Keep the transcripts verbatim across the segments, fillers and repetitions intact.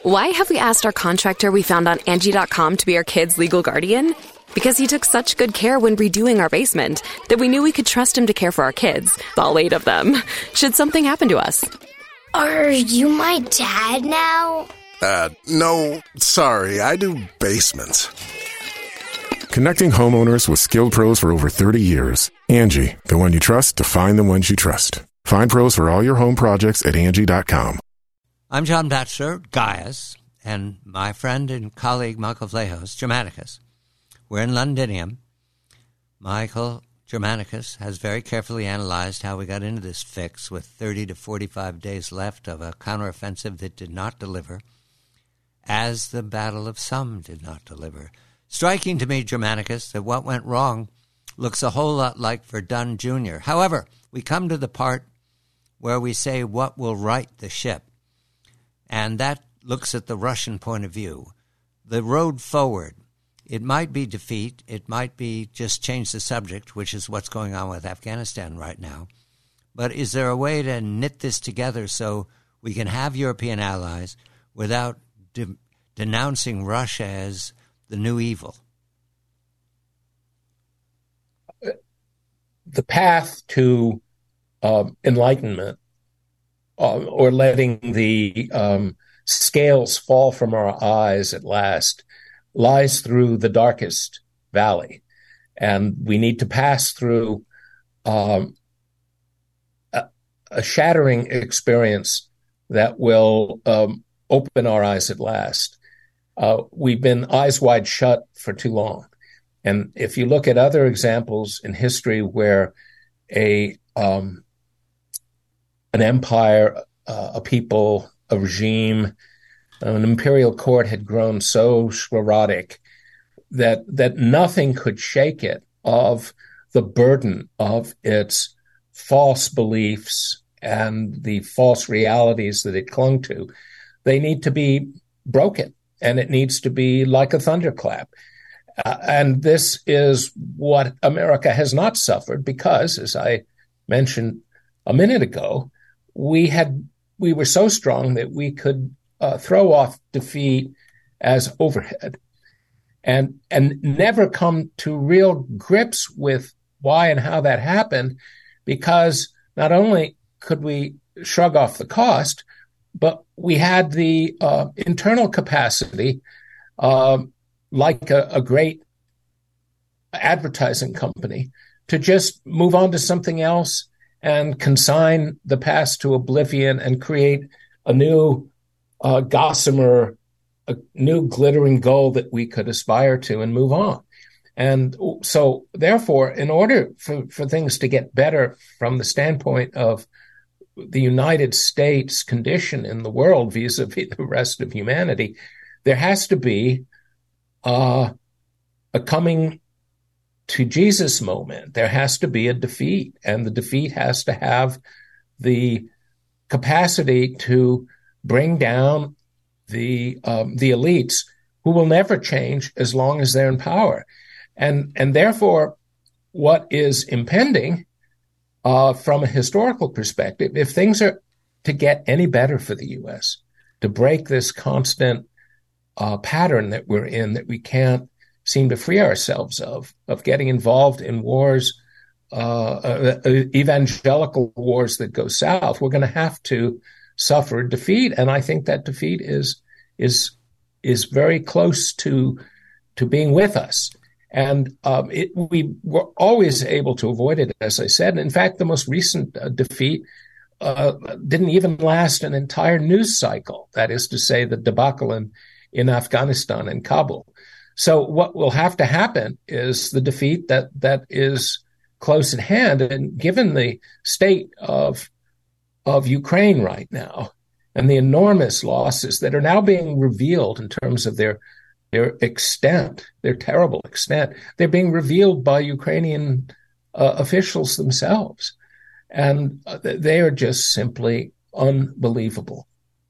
Why have we asked our contractor we found on Angie dot com to be our kids' legal guardian? Because he took such good care when redoing our basement that we knew we could trust him to care for our kids, all eight of them, should something happen to us. Are you my dad now? Uh, no, sorry, I do basements. Connecting homeowners with skilled pros for over thirty years. Angie, the one you trust to find the ones you trust. Find pros for all your home projects at Angie dot com. I'm John Batchelor, Gaius, and my friend and colleague Michael Vlahos, Germanicus. We're in Londinium. Michael Germanicus has very carefully analyzed how we got into this fix with thirty to forty-five days left of a counteroffensive that did not deliver, as the Battle of Somme did not deliver. Striking to me, Germanicus, that what went wrong looks a whole lot like Verdun Junior However, we come to the part where we say what will right the ship. And that looks at the Russian point of view. The road forward, it might be defeat, it might be just change the subject, which is what's going on with Afghanistan right now. But is there a way to knit this together so we can have European allies without de- denouncing Russia as the new evil? The path to uh, enlightenment, uh, or letting the um, scales fall from our eyes at last, lies through the darkest valley. And we need to pass through um, a, a shattering experience that will um, open our eyes at last. Uh, we've been eyes wide shut for too long. And if you look at other examples in history where a um, an empire, uh, a people, a regime, an imperial court had grown so sclerotic that that nothing could shake it of the burden of its false beliefs and the false realities that it clung to, they need to be broken, and it needs to be like a thunderclap. Uh, and this is what America has not suffered because, as I mentioned a minute ago, we had we were so strong that we could uh, throw off defeat as overhead and and never come to real grips with why and how that happened, because not only could we shrug off the cost, but we had the uh, internal capacity, uh, like a, a great advertising company, to just move on to something else and consign the past to oblivion and create a new uh, gossamer, a new glittering goal that we could aspire to and move on. And so, therefore, in order for, for things to get better from the standpoint of the United States condition in the world vis-a-vis the rest of humanity, there has to be uh, a coming to Jesus moment. There has to be a defeat, and the defeat has to have the capacity to bring down the um, the elites who will never change as long as they're in power. And, and therefore, what is impending uh, from a historical perspective, if things are to get any better for the U S, to break this constant uh, pattern that we're in, that we can't seem to free ourselves of, of getting involved in wars, uh, uh, evangelical wars that go south, we're going to have to suffer defeat. And I think that defeat is is is very close to to being with us. And um, it, we were always able to avoid it, as I said. And in fact, the most recent uh, defeat uh, didn't even last an entire news cycle. That is to say, the debacle in, in Afghanistan and Kabul. So what will have to happen is the defeat that that is close at hand. And given the state of of Ukraine right now and the enormous losses that are now being revealed in terms of their their extent, their terrible extent, they're being revealed by Ukrainian uh, officials themselves. And uh, they are just simply unbelievable.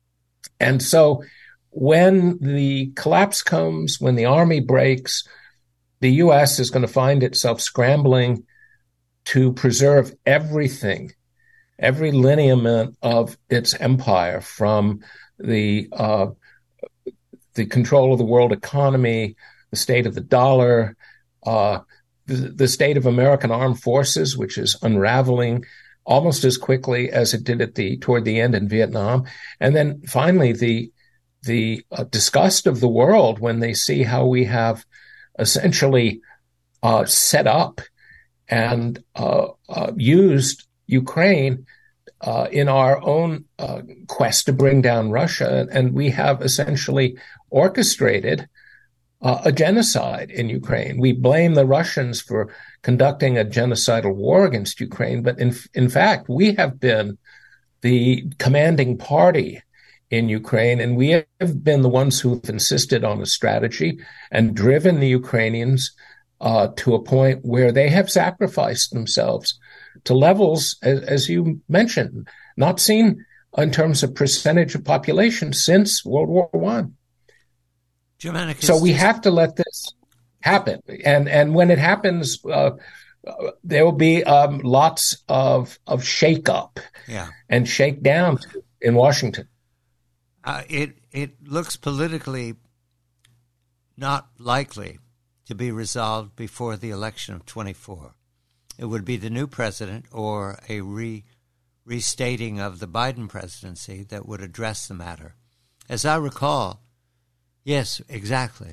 And so when the collapse comes, when the army breaks, the U S is going to find itself scrambling to preserve everything, every lineament of its empire, from the uh, the control of the world economy, the state of the dollar, uh, the, the state of American armed forces, which is unraveling almost as quickly as it did at the toward the end in Vietnam, and then finally the the uh, disgust of the world when they see how we have essentially uh, set up and uh, uh, used Ukraine uh, in our own uh, quest to bring down Russia, and we have essentially orchestrated uh, a genocide in Ukraine. We blame the Russians for conducting a genocidal war against Ukraine, but in in fact, we have been the commanding party in Ukraine, and we have been the ones who've insisted on a strategy and driven the Ukrainians uh, to a point where they have sacrificed themselves to levels, as, as you mentioned, not seen in terms of percentage of population since World War One. Germanicus, so we have to let this happen, and and when it happens, uh, there will be um, lots of of shake up yeah. and shake down in Washington. Uh, it it looks politically not likely to be resolved before the election of twenty-four. It would be the new president or a re, restating of the Biden presidency that would address the matter. As I recall, yes, exactly.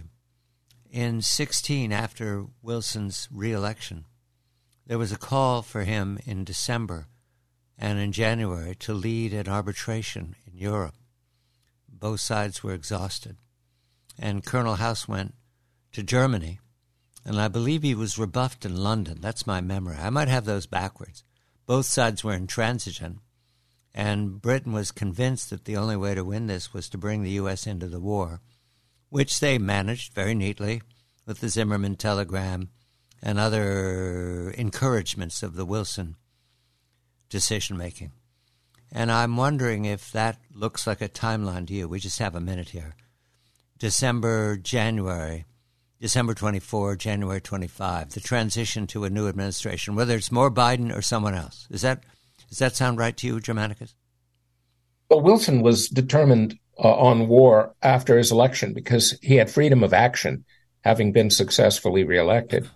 In sixteen, after Wilson's reelection, there was a call for him in December and in January to lead an arbitration in Europe. Both sides were exhausted. And Colonel House went to Germany, and I believe he was rebuffed in London. That's my memory. I might have those backwards. Both sides were intransigent, and Britain was convinced that the only way to win this was to bring the U S into the war, which they managed very neatly with the Zimmerman telegram and other encouragements of the Wilson decision-making. And I'm wondering if that looks like a timeline to you. We just have a minute here. December, January, December twenty-fourth, January twenty-fifth, the transition to a new administration, whether it's more Biden or someone else. Is that does that sound right to you, Germanicus? Well, Wilson was determined uh, on war after his election because he had freedom of action, having been successfully reelected.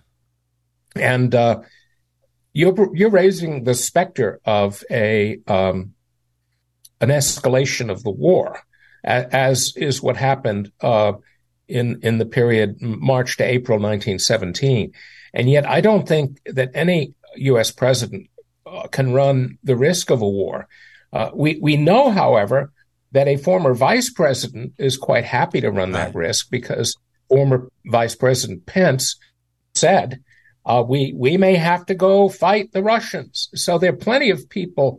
And uh, you're, you're raising the specter of a um, an escalation of the war, as is what happened uh, in in the period March to April nineteen seventeen. And yet I don't think that any U S president uh, can run the risk of a war. Uh, we, we know, however, that a former vice president is quite happy to run that risk because former Vice President Pence said, uh, we, we may have to go fight the Russians. So there are plenty of people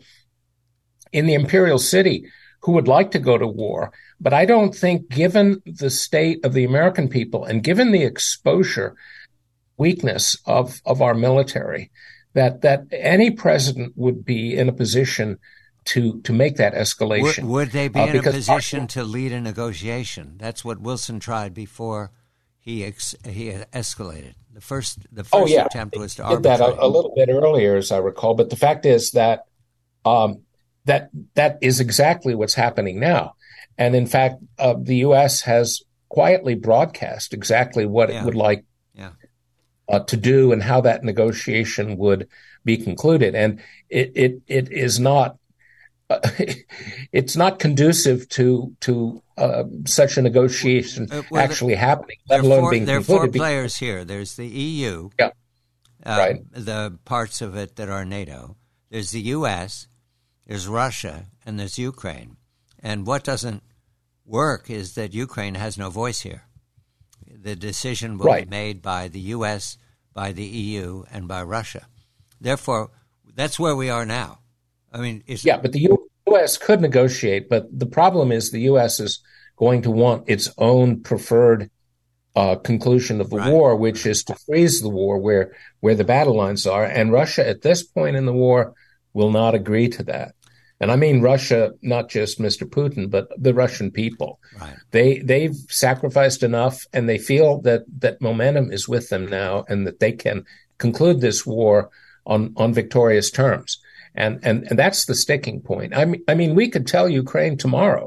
in the Imperial City who would like to go to war. But I don't think, given the state of the American people and given the exposure weakness of, of our military, that, that any president would be in a position to, to make that escalation. Would, would they be uh, in a position our, to lead a negotiation? That's what Wilson tried before he ex, he escalated. The first the first oh, yeah. attempt was to he did arbitrate. that a, a little bit earlier, as I recall. But the fact is that um, that that is exactly what's happening now. And in fact, uh, the U S has quietly broadcast exactly what yeah. it would like yeah. uh, to do and how that negotiation would be concluded. And it it, it is not uh, it's not conducive to to uh, such a negotiation uh, well, actually happening, let alone four, being there concluded. There are four players here. There's the E U, yeah, uh, right. the parts of it that are NATO. There's the U S, there's Russia, and there's Ukraine. And what doesn't work is that Ukraine has no voice here. The decision will right. be made by the U S, by the E U, and by Russia. Therefore, that's where we are now. I mean, it's, yeah, but the U S could negotiate, but the problem is the U S is going to want its own preferred uh, conclusion of the right. war, which is to freeze the war where where the battle lines are. And Russia, at this point in the war, will not agree to that. And I mean Russia, not just Mister Putin, but the Russian people. Right. They they've sacrificed enough, and they feel that that momentum is with them now, and that they can conclude this war on on victorious terms. And and and that's the sticking point. I mean, I mean, we could tell Ukraine tomorrow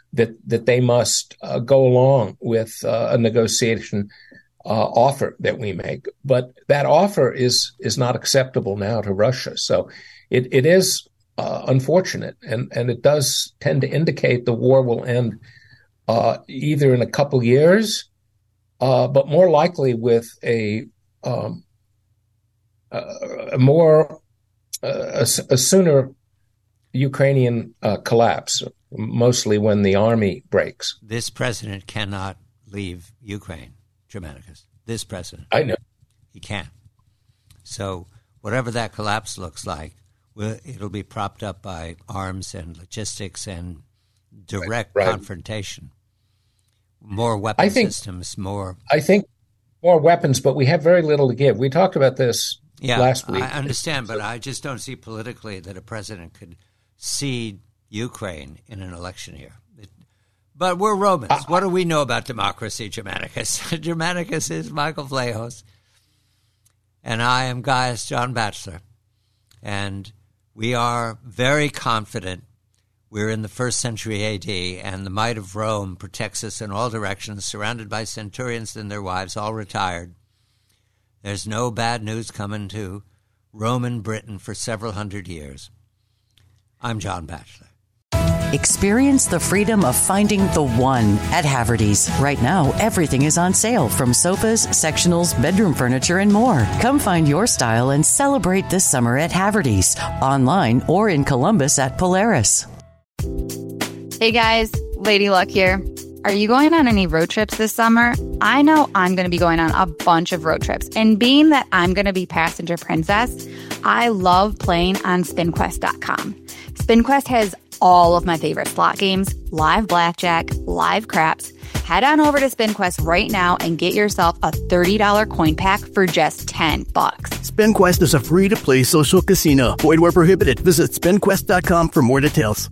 that that they must uh, go along with uh, a negotiation uh, offer that we make. But that offer is is not acceptable now to Russia. So it it is uh, unfortunate, and and it does tend to indicate the war will end uh, either in a couple years, uh, but more likely with a um, a, a more uh, a, a sooner Ukrainian uh, collapse, mostly when the army breaks. This president cannot leave Ukraine, Germanicus. This president. I know. He can't. So whatever that collapse looks like, well, it'll be propped up by arms and logistics and direct right, right. confrontation. More weapon I think, systems, more... I think more weapons, but we have very little to give. We talked about this yeah, last week. I understand, but I just don't see politically that a president could cede Ukraine in an election year. It, but we're Romans. Uh, what do we know about democracy, Germanicus? Germanicus is Michael Vlahos, and I am Gaius John Batchelor. And we are very confident we're in the first century A D, and the might of Rome protects us in all directions, surrounded by centurions and their wives, all retired. There's no bad news coming to Roman Britain for several hundred years. I'm John Batchelor. Experience the freedom of finding the one at Haverty's. Right now, everything is on sale, from sofas, sectionals, bedroom furniture, and more. Come find your style and celebrate this summer at Haverty's, online or in Columbus at Polaris. Hey guys, Lady Luck here. Are you going on any road trips this summer? I know I'm going to be going on a bunch of road trips, and being that I'm going to be passenger princess, I love playing on spin quest dot com. SpinQuest has all of my favorite slot games, live blackjack, live craps. Head on over to SpinQuest right now and get yourself a thirty dollars coin pack for just ten bucks. SpinQuest is a free-to-play social casino. Void where prohibited. Visit spin quest dot com for more details.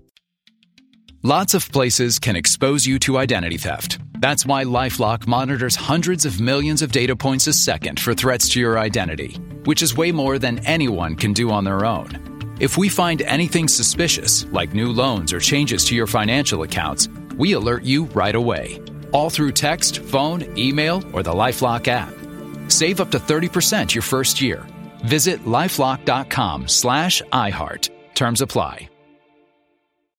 Lots of places can expose you to identity theft. That's why LifeLock monitors hundreds of millions of data points a second for threats to your identity, which is way more than anyone can do on their own. If we find anything suspicious, like new loans or changes to your financial accounts, we alert you right away. All through text, phone, email, or the LifeLock app. Save up to thirty percent your first year. Visit LifeLock dot com slash iHeart. Terms apply.